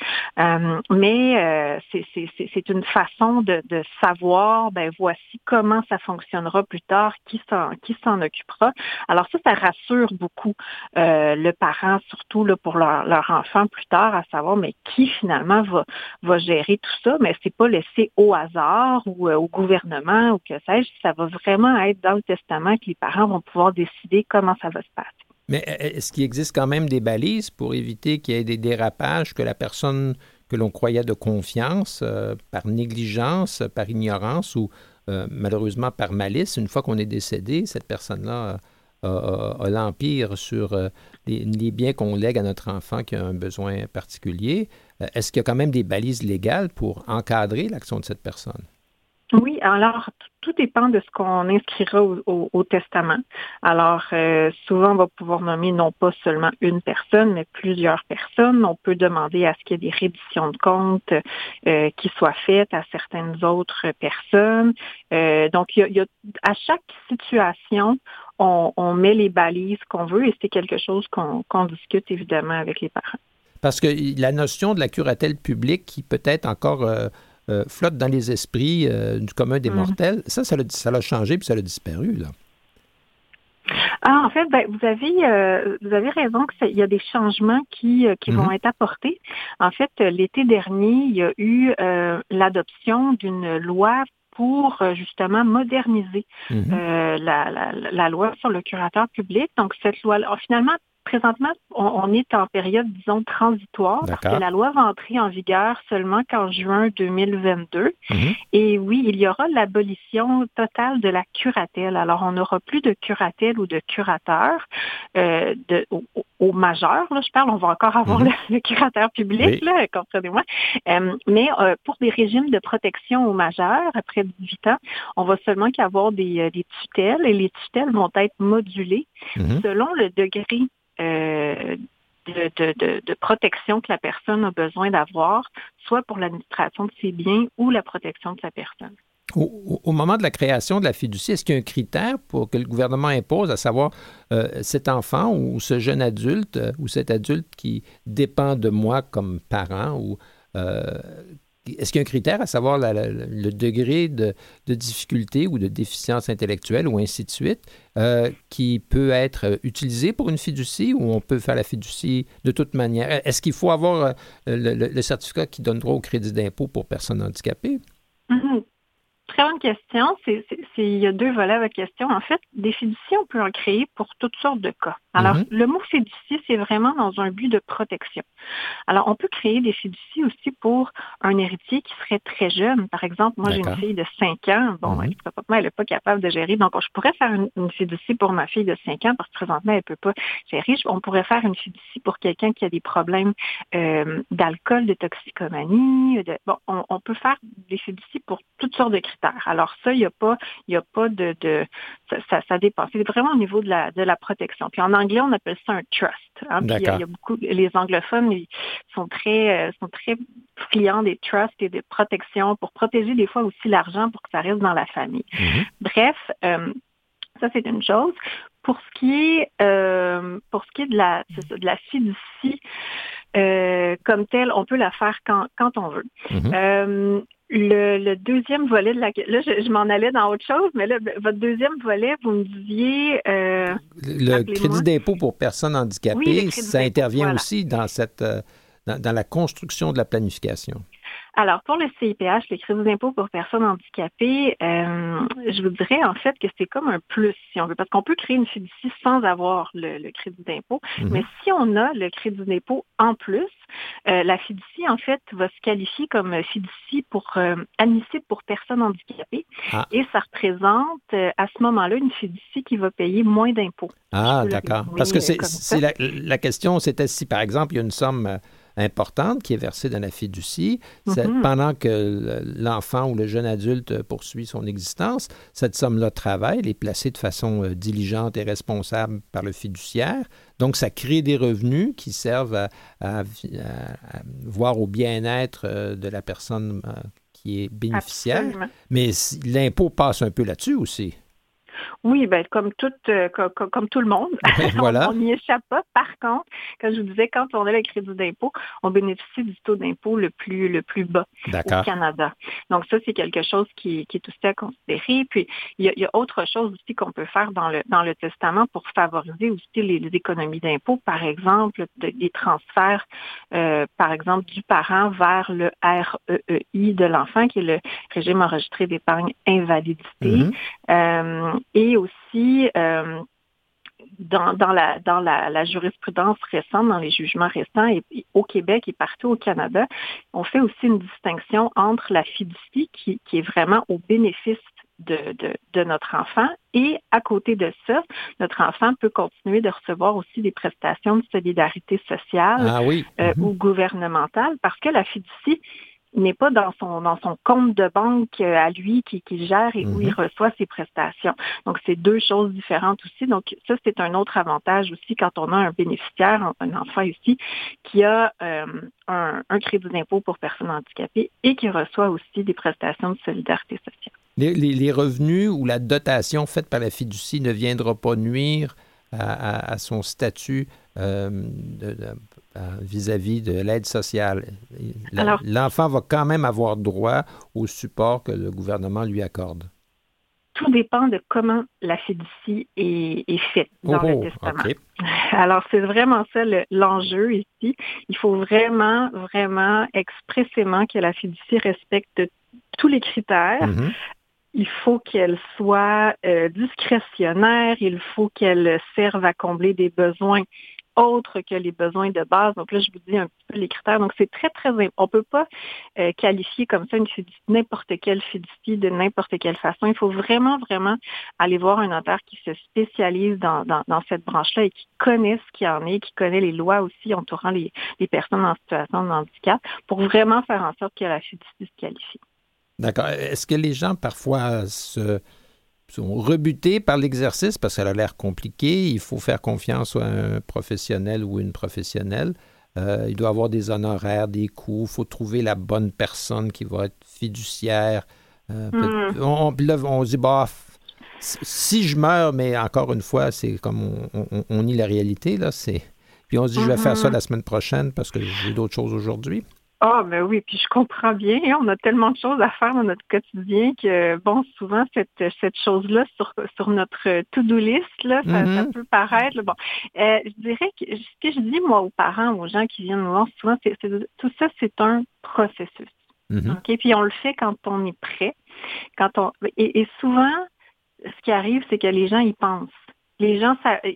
Mais c'est une façon de savoir, voici comment ça fonctionnera plus tard, qui s'en occupera. Alors ça rassure beaucoup le parent, surtout là, pour leur enfant plus tard, à savoir, mais qui finalement va gérer tout ça, mais c'est pas laissé au hasard ou au gouvernement ou que sais-je, ça va vraiment être dans le testament que les parents vont pouvoir décider comment ça va se passer. Mais est-ce qu'il existe quand même des balises pour éviter qu'il y ait des dérapages, que la personne que l'on croyait de confiance, par négligence, par ignorance ou malheureusement par malice, une fois qu'on est décédé, cette personne-là a l'empire sur les biens qu'on lègue à notre enfant qui a un besoin particulier? Est-ce qu'il y a quand même des balises légales pour encadrer l'action de cette personne? Oui, alors tout dépend de ce qu'on inscrira au testament. Alors, souvent, on va pouvoir nommer non pas seulement une personne, mais plusieurs personnes. On peut demander à ce qu'il y ait des redditions de comptes qui soient faites à certaines autres personnes. Donc, il y a à chaque situation, on met les balises qu'on veut et c'est quelque chose qu'on discute évidemment avec les parents. Parce que la notion de la curatelle publique qui peut être encore flotte dans les esprits du commun des mortels, ça l'a changé puis ça a disparu, là. Ah, en fait, vous avez raison qu'il y a des changements qui vont être apportés. En fait, l'été dernier, il y a eu l'adoption d'une loi pour justement moderniser la loi sur le curateur public. Donc, cette loi, finalement, présentement, on est en période, disons, transitoire, parce que la loi va entrer en vigueur seulement qu'en juin 2022. Et oui, il y aura l'abolition totale de la curatelle. Alors, on n'aura plus de curatelle ou de curateur au majeur. Là, je parle, on va encore avoir le curateur public, là, comprenez-moi. Mais pour des régimes de protection aux majeurs, après 18 ans, on va seulement avoir des tutelles, et les tutelles vont être modulées selon le degré de protection que la personne a besoin d'avoir, soit pour l'administration de ses biens ou la protection de sa personne. Au moment de la création de la fiducie, est-ce qu'il y a un critère pour que le gouvernement impose, à savoir cet enfant ou ce jeune adulte ou cet adulte qui dépend de moi comme parent ou est-ce qu'il y a un critère à savoir le degré de difficulté ou de déficience intellectuelle ou ainsi de suite qui peut être utilisé pour une fiducie ou on peut faire la fiducie de toute manière? Est-ce qu'il faut avoir le certificat qui donne droit au crédit d'impôt pour personnes handicapées? Très bonne question. Il y a 2 volets à votre question. En fait, des fiducies, on peut en créer pour toutes sortes de cas. Alors, le mot fiducie, c'est vraiment dans un but de protection. Alors, on peut créer des fiducies aussi pour un héritier qui serait très jeune. Par exemple, moi, j'ai une fille de 5 ans. Bon, elle n'est pas capable de gérer. Donc, je pourrais faire une fiducie pour ma fille de 5 ans parce que présentement, elle ne peut pas gérer. On pourrait faire une fiducie pour quelqu'un qui a des problèmes d'alcool, de toxicomanie. On peut faire des fiducies pour toutes sortes de critères. Alors ça, il n'y a pas ça dépasse. C'est vraiment au niveau de la protection. Puis en anglais, on appelle ça un trust. Hein? Puis il y a beaucoup, les anglophones, ils sont très friands des trusts et des protections pour protéger des fois aussi l'argent pour que ça reste dans la famille. Bref, Ça, c'est une chose. Pour ce qui est de la fiducie comme telle, on peut la faire quand on veut. Mm-hmm. Le deuxième volet là, je m'en allais dans autre chose, mais là, votre deuxième volet, vous me disiez... le crédit d'impôt pour personnes handicapées, oui, ça intervient aussi dans dans la construction de la planification. Alors, pour le CIPH, le crédit d'impôt pour personnes handicapées, je vous dirais en fait que c'est comme un plus, si on veut, parce qu'on peut créer une fiducie sans avoir le crédit d'impôt, mais si on a le crédit d'impôt en plus, la fiducie, en fait, va se qualifier comme fiducie admissible pour personnes handicapées, et ça représente à ce moment-là une fiducie qui va payer moins d'impôts. Ah, d'accord. Parce que la question, c'était si, par exemple, il y a une somme importante qui est versée dans la fiducie, pendant que l'enfant ou le jeune adulte poursuit son existence, cette somme-là travaille, elle est placée de façon diligente et responsable par le fiduciaire. Donc, ça crée des revenus qui servent à voir au bien-être de la personne qui est bénéficiaire. Absolument. Mais l'impôt passe un peu là-dessus aussi. Oui, ben comme tout le monde, voilà. On n'y échappe pas. Par contre, comme je vous disais, quand on a le crédit d'impôt, on bénéficie du taux d'impôt le plus bas au Canada. Donc ça, c'est quelque chose qui est aussi à considérer. Puis il y a autre chose aussi qu'on peut faire dans le testament pour favoriser aussi les économies d'impôt. Par exemple, des transferts, par exemple, du parent vers le REEI de l'enfant, qui est le régime enregistré d'épargne invalidité. Et aussi, dans la jurisprudence récente, dans les jugements récents, et au Québec et partout au Canada, on fait aussi une distinction entre la fiducie qui est vraiment au bénéfice de notre enfant, et à côté de ça, notre enfant peut continuer de recevoir aussi des prestations de solidarité sociale ou gouvernementale, parce que la fiducie n'est pas dans son compte de banque à lui qui gère et où il reçoit ses prestations. Donc, c'est deux choses différentes aussi. Donc, ça, c'est un autre avantage aussi quand on a un bénéficiaire, un enfant ici, qui a un crédit d'impôt pour personnes handicapées et qui reçoit aussi des prestations de solidarité sociale. Les revenus ou la dotation faite par la fiducie ne viendra pas nuire à son statut vis-à-vis de l'aide sociale. L'enfant va quand même avoir droit au support que le gouvernement lui accorde. Tout dépend de comment la fiducie est faite dans le testament. Okay. Alors, c'est vraiment ça l'enjeu ici. Il faut vraiment, vraiment expressément que la fiducie respecte tous les critères. Il faut qu'elle soit discrétionnaire, il faut qu'elle serve à combler des besoins autres que les besoins de base. Donc là, je vous dis un petit peu les critères. Donc, c'est très, très important. On ne peut pas qualifier comme ça une fiducie, n'importe quelle fiducie de n'importe quelle façon. Il faut vraiment, vraiment aller voir un notaire qui se spécialise dans cette branche-là et qui connaît ce qu'il y en est, qui connaît les lois aussi entourant les personnes en situation de handicap pour vraiment faire en sorte que la fiducie se qualifie. D'accord. Est-ce que les gens, parfois, sont rebutés par l'exercice parce que ça a l'air compliqué? Il faut faire confiance à un professionnel ou une professionnelle. Il doit avoir des honoraires, des coûts. Il faut trouver la bonne personne qui va être fiduciaire. On se dit, si je meurs, mais encore une fois, c'est comme on nie la réalité, là. Puis on se dit, je vais faire ça la semaine prochaine parce que j'ai d'autres choses aujourd'hui. Ah, ben oui, puis je comprends bien. On a tellement de choses à faire dans notre quotidien que, bon, souvent, cette chose-là sur notre to-do list, là, ça peut paraître. Bon, je dirais que ce que je dis, moi, aux parents, aux gens qui viennent nous voir, souvent, tout ça, c'est un processus. OK? Puis on le fait quand on est prêt. Et souvent, ce qui arrive, c'est que les gens y pensent. Les gens,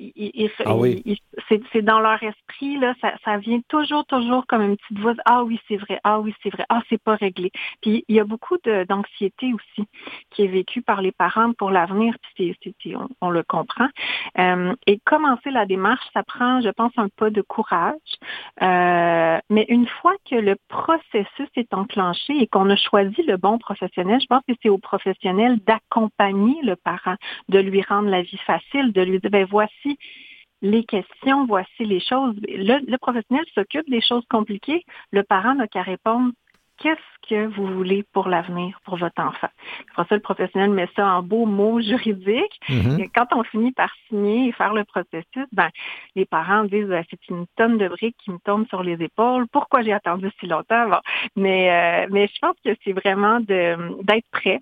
c'est dans leur esprit, là, ça vient toujours comme une petite voix. Ah oui, c'est vrai. Ah, c'est pas réglé. Puis il y a beaucoup d'anxiété aussi qui est vécue par les parents pour l'avenir, puis on le comprend. Et commencer la démarche, ça prend, je pense, un pas de courage. Mais une fois que le processus est enclenché et qu'on a choisi le bon professionnel, je pense que c'est au professionnel d'accompagner le parent, de lui rendre la vie facile, de lui dire, voici les questions, voici les choses. Le professionnel s'occupe des choses compliquées. Le parent n'a qu'à répondre qu'est-ce que vous voulez pour l'avenir, pour votre enfant. Après ça, le professionnel met ça en beaux mots juridiques. Et quand on finit par signer et faire le processus, les parents disent c'est une tonne de briques qui me tombent sur les épaules. Pourquoi j'ai attendu si longtemps? Bon. Mais je pense que c'est vraiment d'être prêt.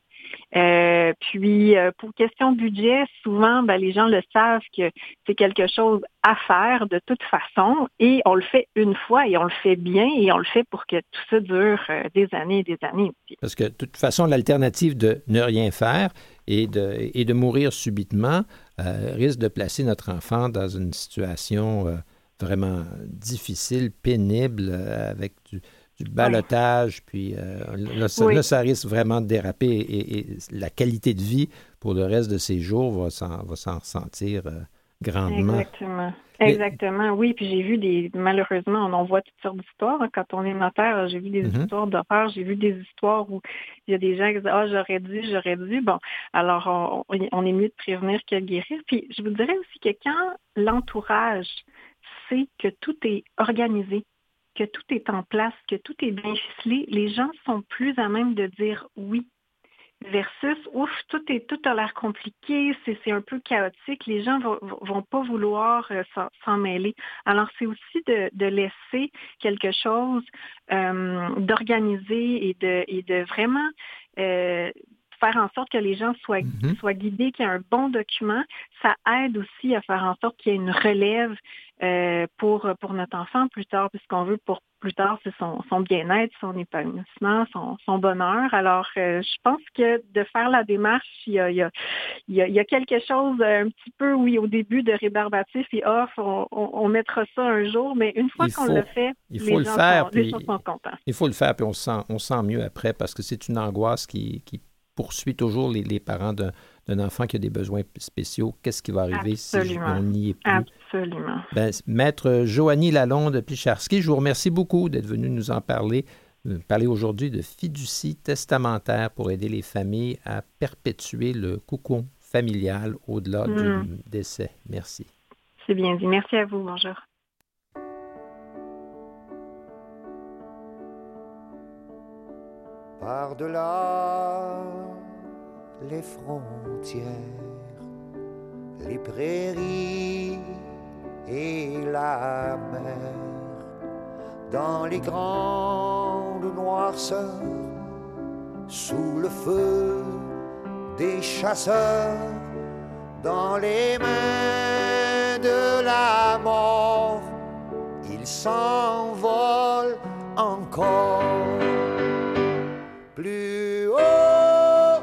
Puis, pour question de budget, souvent, les gens le savent que c'est quelque chose à faire de toute façon et on le fait une fois et on le fait bien et on le fait pour que tout ça dure des années et des années aussi. Parce que de toute façon, l'alternative de ne rien faire et de mourir subitement risque de placer notre enfant dans une situation vraiment difficile, pénible, avec du ballottage, puis là, ça risque vraiment de déraper et la qualité de vie pour le reste de ses jours va s'en ressentir grandement. Exactement, oui. Puis j'ai vu malheureusement, on en voit toutes sortes d'histoires. Quand on est notaire, j'ai vu des histoires d'horreur, j'ai vu des histoires où il y a des gens qui disent « Ah, j'aurais dû. » Bon, alors on est mieux de prévenir que de guérir. Puis je vous dirais aussi que quand l'entourage sait que tout est organisé, que tout est en place, que tout est bien ficelé, les gens sont plus à même de dire oui. Versus, tout a l'air compliqué, c'est un peu chaotique, les gens vont pas vouloir s'en mêler. Alors, c'est aussi de laisser quelque chose d'organisé et de vraiment faire en sorte que les gens soient guidés, qu'il y ait un bon document. Ça aide aussi à faire en sorte qu'il y ait une relève pour notre enfant plus tard, puisqu'on veut pour plus tard, c'est son bien-être, son épanouissement, son bonheur. Alors, je pense que de faire la démarche, il y a quelque chose un petit peu, oui, au début de rébarbatif et on mettra ça un jour, mais une fois qu'on le fait, les gens sont contents. Il faut le faire, puis on se sent mieux après, parce que c'est une angoisse qui poursuit toujours les parents d'un enfant qui a des besoins spéciaux. Qu'est-ce qui va arriver si on n'y est plus? Absolument. Maître Joanie Lalonde-Picharski, je vous remercie beaucoup d'être venue nous en parler aujourd'hui de fiducie testamentaire pour aider les familles à perpétuer le cocon familial au-delà du décès. Merci. C'est bien dit. Merci à vous. Bonjour. Par-delà les frontières, les prairies et la mer, dans les grandes noirceurs, sous le feu des chasseurs, dans les mains de la mort, ils s'envolent encore. Plus haut,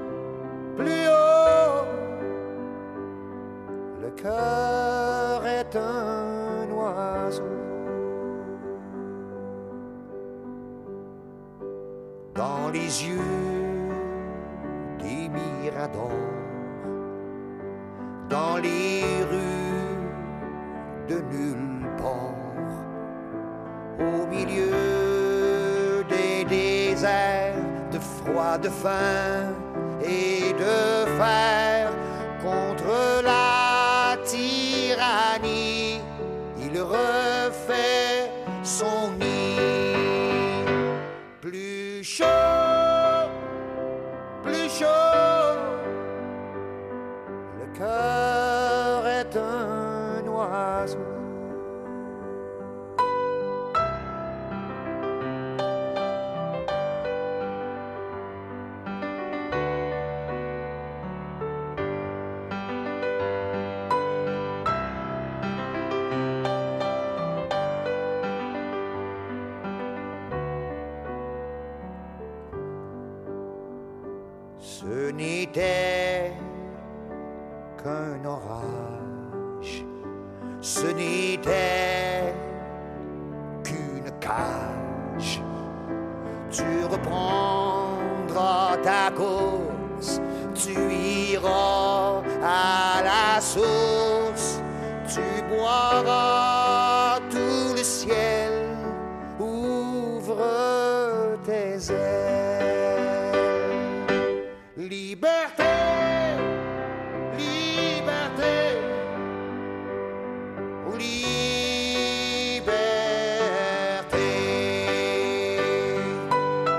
le cœur est un oiseau. Dans les yeux des miradors, dans les rues de nulle part, au milieu des déserts de froid, de faim et de fer, contre la tyrannie, il refait son nid. Plus chaud, le cœur est un oiseau. Ce n'était qu'un orage, ce n'était qu'une cage. Tu reprendras ta course, tu iras à la source, tu boiras tout le ciel, ouvre tes ailes. Liberté, liberté, liberté.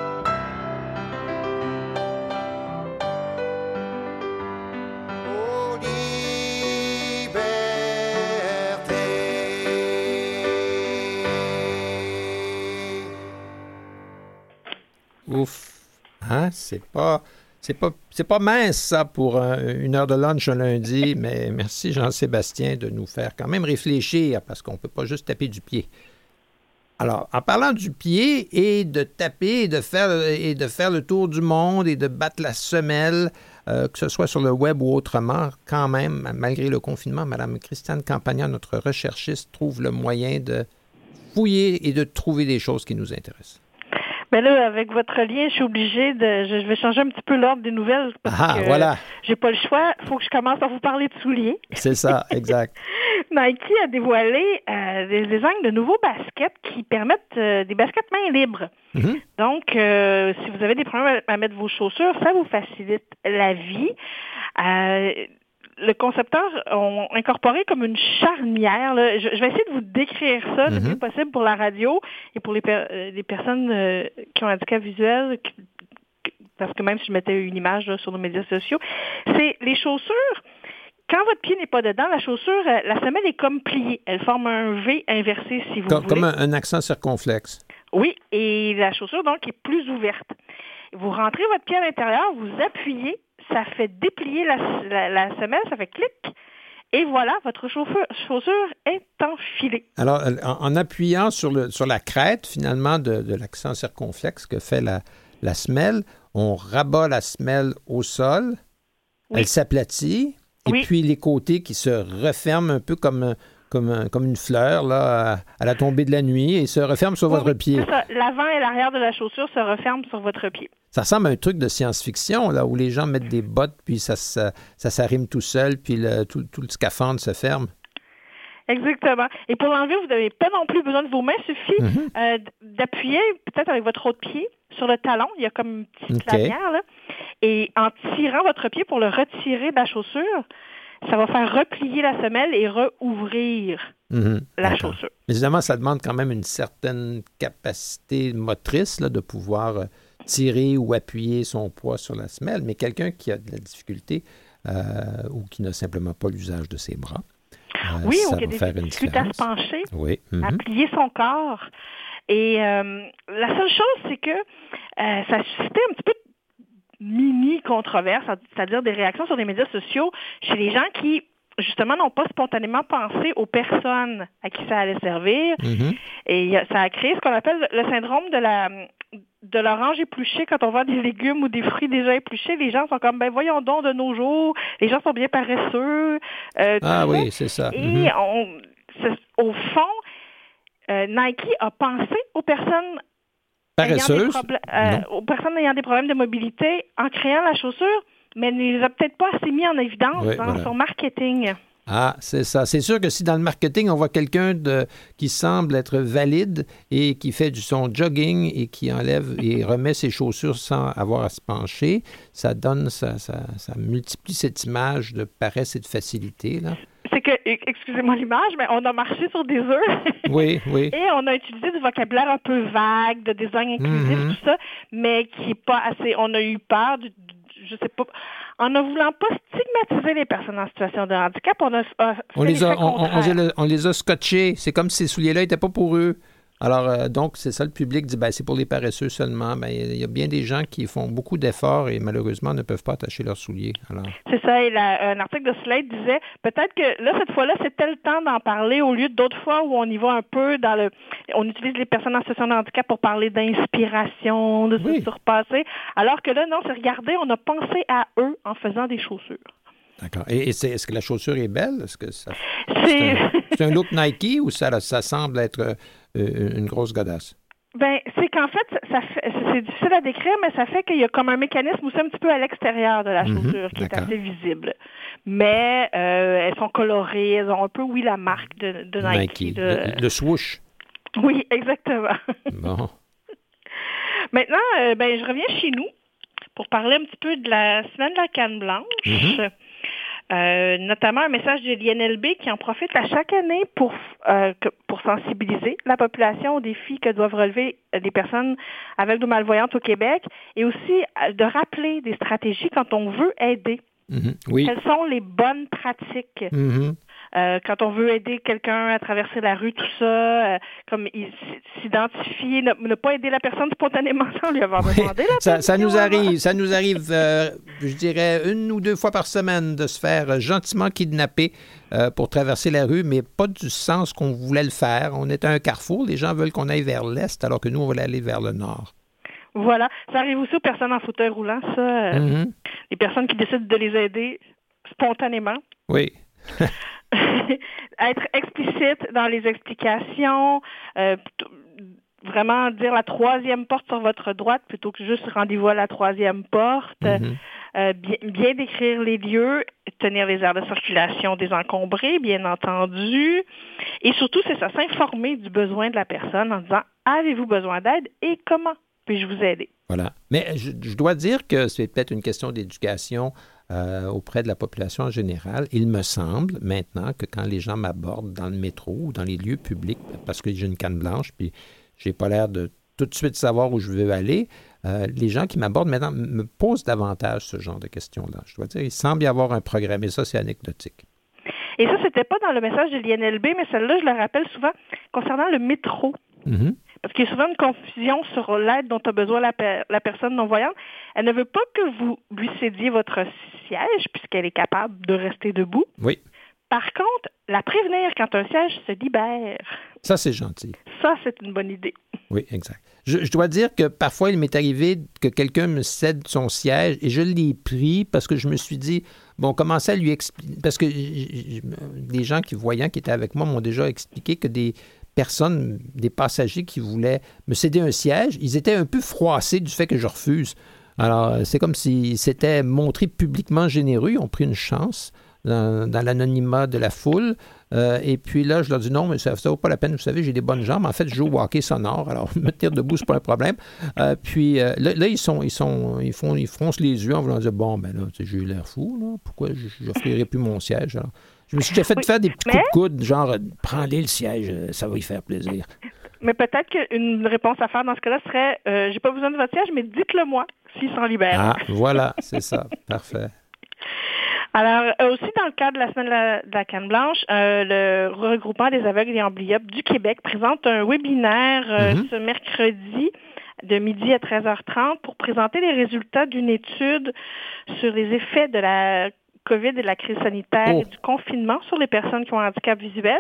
Ouf. Hein? C'est pas mince, ça, pour une heure de lunch un lundi, mais merci Jean-Sébastien de nous faire quand même réfléchir, parce qu'on ne peut pas juste taper du pied. Alors, en parlant du pied et de taper et de faire le tour du monde et de battre la semelle, que ce soit sur le web ou autrement, quand même, malgré le confinement, Mme Christiane Campagna, notre recherchiste, trouve le moyen de fouiller et de trouver des choses qui nous intéressent. Ben là, avec votre lien, je suis obligée je vais changer un petit peu l'ordre des nouvelles parce que voilà. J'ai pas le choix. Il faut que je commence à vous parler de souliers. C'est ça, exact. Nike a dévoilé des designs de nouveaux baskets qui permettent des baskets main libres. Mm-hmm. Donc, si vous avez des problèmes à mettre vos chaussures, ça vous facilite la vie. Le concepteur ont incorporé comme une charnière. Là. Je vais essayer de vous décrire ça le mieux possible pour la radio et pour les personnes qui ont un handicap visuel, parce que même si je mettais une image là, sur nos médias sociaux, c'est les chaussures. Quand votre pied n'est pas dedans, la chaussure, la semelle est comme pliée. Elle forme un V inversé, si vous voulez. Comme un accent circonflexe. Oui, et la chaussure, donc, est plus ouverte. Vous rentrez votre pied à l'intérieur, vous appuyez, ça fait déplier la semelle, ça fait clic, et voilà, votre chaussure est enfilée. Alors, en appuyant sur la crête, finalement, de l'accent circonflexe que fait la semelle, on rabat la semelle au sol, elle s'aplatit, et puis les côtés qui se referment un peu comme une fleur là, à la tombée de la nuit et se referment sur votre pied. C'est ça. L'avant et l'arrière de la chaussure se referment sur votre pied. Ça ressemble à un truc de science-fiction, là, où les gens mettent des bottes, puis ça s'arrime tout seul, puis tout le scaphandre se ferme. Exactement. Et pour l'enlever, vous n'avez pas non plus besoin de vos mains. Il suffit d'appuyer, peut-être avec votre autre pied, sur le talon. Il y a comme une petite lanière, là. Et en tirant votre pied pour le retirer de la chaussure, ça va faire replier la semelle et rouvrir la chaussure. Évidemment, ça demande quand même une certaine capacité motrice là, de pouvoir tirer ou appuyer son poids sur la semelle, mais quelqu'un qui a de la difficulté ou qui n'a simplement pas l'usage de ses bras, ou qui a des difficultés à se pencher, à plier son corps. Et la seule chose, c'est que ça a suscité un petit peu mini-controverse, c'est-à-dire des réactions sur les médias sociaux chez les gens qui, justement, n'ont pas spontanément pensé aux personnes à qui ça allait servir. Et ça a créé ce qu'on appelle le syndrome de l'orange épluchée. Quand on vend des légumes ou des fruits déjà épluchés, les gens sont comme, ben voyons donc de nos jours, les gens sont bien paresseux. Oui, c'est ça. Et au fond, Nike a pensé aux personnes paresseuses, aux personnes ayant des problèmes de mobilité en créant la chaussure, mais ne les a peut-être pas assez mis en évidence dans son marketing. Ah, c'est ça. C'est sûr que si dans le marketing, on voit quelqu'un qui semble être valide et qui fait son jogging et qui enlève et remet ses chaussures sans avoir à se pencher, ça multiplie cette image de paresse et de facilité, là. C'est que, excusez-moi l'image, mais on a marché sur des œufs. Oui. Et on a utilisé du vocabulaire un peu vague, de design inclusif, tout ça, mais qui n'est pas assez. On a eu peur, je sais pas, en ne voulant pas stigmatiser les personnes en situation de handicap, on les a scotchés. C'est comme si ces souliers-là n'étaient pas pour eux. Alors, donc, c'est ça, le public dit, c'est pour les paresseux seulement. Il y a bien des gens qui font beaucoup d'efforts et malheureusement ne peuvent pas attacher leurs souliers. Alors. C'est ça, et un article de Slate disait, peut-être que là, cette fois-là, c'était le temps d'en parler au lieu d'autres fois où on y va un peu on utilise les personnes en situation de handicap pour parler d'inspiration, de se surpasser, alors que là, non, c'est regarder, on a pensé à eux en faisant des chaussures. D'accord. Et est-ce que la chaussure est belle? Est-ce que c'est un look Nike ou ça semble être une grosse godasse? Ben, c'est qu'en fait, c'est difficile à décrire, mais ça fait qu'il y a comme un mécanisme aussi un petit peu à l'extérieur de la chaussure qui est assez visible. Mais elles sont colorées, elles ont un peu, la marque de Nike. Le swoosh. Oui, exactement. Bon. Maintenant, je reviens chez nous pour parler un petit peu de la semaine de la canne blanche. Notamment un message de l'INLB qui en profite à chaque année pour sensibiliser la population aux défis que doivent relever des personnes aveugles ou malvoyantes au Québec et aussi de rappeler des stratégies quand on veut aider. Oui. Quelles sont les bonnes pratiques quand on veut aider quelqu'un à traverser la rue, tout ça, comme s'identifier, ne pas aider la personne spontanément sans lui avoir demandé la permission. Ça nous arrive, je dirais, 1 ou 2 fois par semaine de se faire gentiment kidnapper pour traverser la rue, mais pas du sens qu'on voulait le faire. On est à un carrefour, les gens veulent qu'on aille vers l'est, alors que nous, on voulait aller vers le nord. Voilà. Ça arrive aussi aux personnes en fauteuil roulant, ça. Les personnes qui décident de les aider spontanément. Oui. Être explicite dans les explications, vraiment dire la 3e porte sur votre droite plutôt que juste rendez-vous à la 3e porte. Bien décrire les lieux, tenir les aires de circulation désencombrées, bien entendu. Et surtout, c'est ça, s'informer du besoin de la personne en disant « Avez-vous besoin d'aide et comment puis-je vous aider? » Voilà. Mais je dois dire que c'est peut-être une question d'éducation auprès de la population en général. Il me semble maintenant que quand les gens m'abordent dans le métro ou dans les lieux publics, parce que j'ai une canne blanche, puis j'ai pas l'air de tout de suite savoir où je veux aller, les gens qui m'abordent maintenant me posent davantage ce genre de questions-là. Je dois dire, il semble y avoir un progrès, mais ça, c'est anecdotique. Et ça, c'était pas dans le message de l'INLB, mais celle-là, je le rappelle souvent, concernant le métro. Parce qu'il y a souvent une confusion sur l'aide dont a besoin la personne non-voyante. Elle ne veut pas que vous lui cédiez votre siège, puisqu'elle est capable de rester debout. Oui. Par contre, la prévenir quand un siège se libère. Ça, c'est gentil. Ça, c'est une bonne idée. Oui, exact. Je dois dire que parfois, il m'est arrivé que quelqu'un me cède son siège et je l'ai pris parce que je me suis dit, bon, commençait à lui expliquer, parce que les gens qui étaient avec moi m'ont déjà expliqué que des personnes, des passagers qui voulaient me céder un siège, ils étaient un peu froissés du fait que je refuse. Alors, c'est comme s'ils s'étaient montrés publiquement généreux, ils ont pris une chance dans l'anonymat de la foule. Et puis là, je leur dis non, mais ça vaut pas la peine. Vous savez, j'ai des bonnes jambes. En fait, je joue au hockey sonore. Alors, me tenir debout, c'est pas un problème. Puis là, ils froncent les yeux en voulant dire bon, ben là, j'ai eu l'air fou. Là. Pourquoi je n'offrirai plus mon siège? Alors, je me suis déjà fait faire des petits coups de coude, genre prends-les le siège, ça va y faire plaisir. Mais peut-être qu'une réponse à faire dans ce cas-là serait j'ai pas besoin de votre siège, mais dites-le moi s'il s'en libère. Ah, voilà, c'est ça. Parfait. Alors, aussi dans le cadre de la semaine de la canne blanche, le regroupement des aveugles et amblyopes du Québec présente un webinaire ce mercredi de midi à 13h30 pour présenter les résultats d'une étude sur les effets de la COVID et de la crise sanitaire et du confinement sur les personnes qui ont un handicap visuel.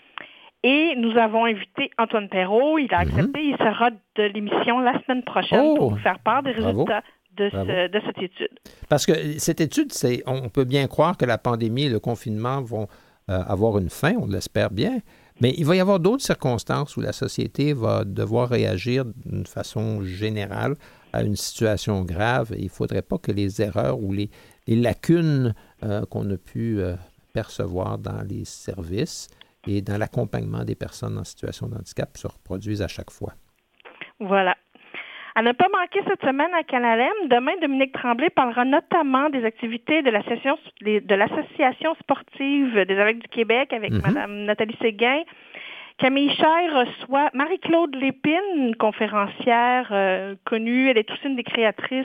Et nous avons invité Antoine Perrault. Il a accepté. Il sera de l'émission la semaine prochaine pour faire part des résultats de cette étude. Parce que cette étude, on peut bien croire que la pandémie et le confinement vont avoir une fin, on l'espère bien, mais il va y avoir d'autres circonstances où la société va devoir réagir d'une façon générale à une situation grave. Il ne faudrait pas que les erreurs ou les lacunes qu'on a pu percevoir dans les services et dans l'accompagnement des personnes en situation de handicap se reproduisent à chaque fois. Voilà. À ne pas manquer cette semaine à Canalem, demain, Dominique Tremblay parlera notamment des activités de l'Association sportive des aveugles du Québec avec Mme Nathalie Séguin. Camille Chaire reçoit Marie-Claude Lépine, une conférencière connue. Elle est aussi une des créatrices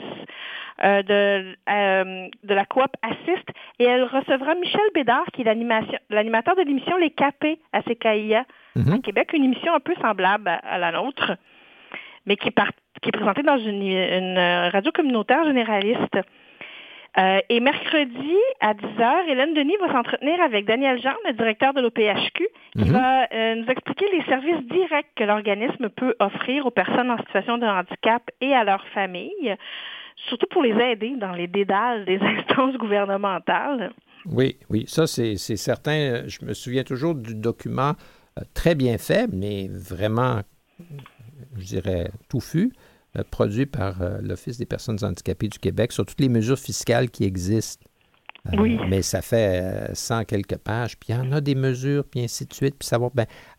de la coop Assist. Et elle recevra Michel Bédard, qui est l'animateur de l'émission Les Capés à CKIA à Québec, une émission un peu semblable à la nôtre, mais qui est présentée dans une radio communautaire généraliste. Et mercredi, à 10h, Hélène Denis va s'entretenir avec Daniel Jean, le directeur de l'OPHQ, qui va nous expliquer les services directs que l'organisme peut offrir aux personnes en situation de handicap et à leurs familles, surtout pour les aider dans les dédales des instances gouvernementales. Oui, ça c'est certain. Je me souviens toujours du document très bien fait, mais vraiment, je dirais, touffu, produit par l'Office des personnes handicapées du Québec sur toutes les mesures fiscales qui existent. Oui. Mais ça fait 100 quelques pages, puis il y en a des mesures, puis ainsi de suite, puis savoir,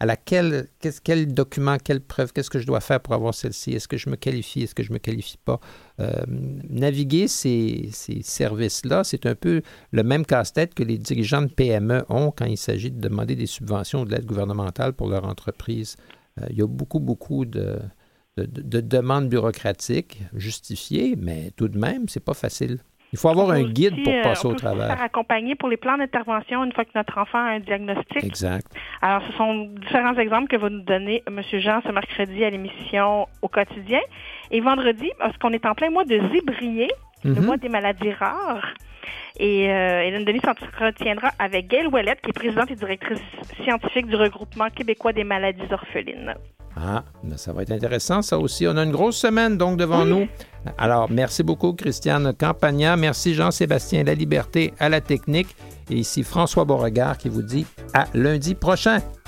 quel document, quelle preuve, qu'est-ce que je dois faire pour avoir celle-ci? Est-ce que je me qualifie? Est-ce que je me qualifie pas? Naviguer ces services-là, c'est un peu le même casse-tête que les dirigeants de PME ont quand il s'agit de demander des subventions ou de l'aide gouvernementale pour leur entreprise. Il y a beaucoup de demandes bureaucratiques justifiées, mais tout de même, c'est pas facile. Il faut avoir un guide aussi, pour passer au on peut travers. se faire accompagner pour les plans d'intervention une fois que notre enfant a un diagnostic. Exact. Alors, ce sont différents exemples que va nous donner M. Jean ce mercredi à l'émission Au quotidien. Et vendredi, parce qu'on est en plein mois de zébrier, le mois des maladies rares. Et Hélène Denis s'entretiendra avec Gail Ouellette, qui est présidente et directrice scientifique du regroupement québécois des maladies orphelines. Ah, ben ça va être intéressant, ça aussi. On a une grosse semaine, donc, devant nous. Alors, merci beaucoup, Christiane Campagna. Merci, Jean-Sébastien Laliberté à la technique. Et ici, François Beauregard qui vous dit à lundi prochain.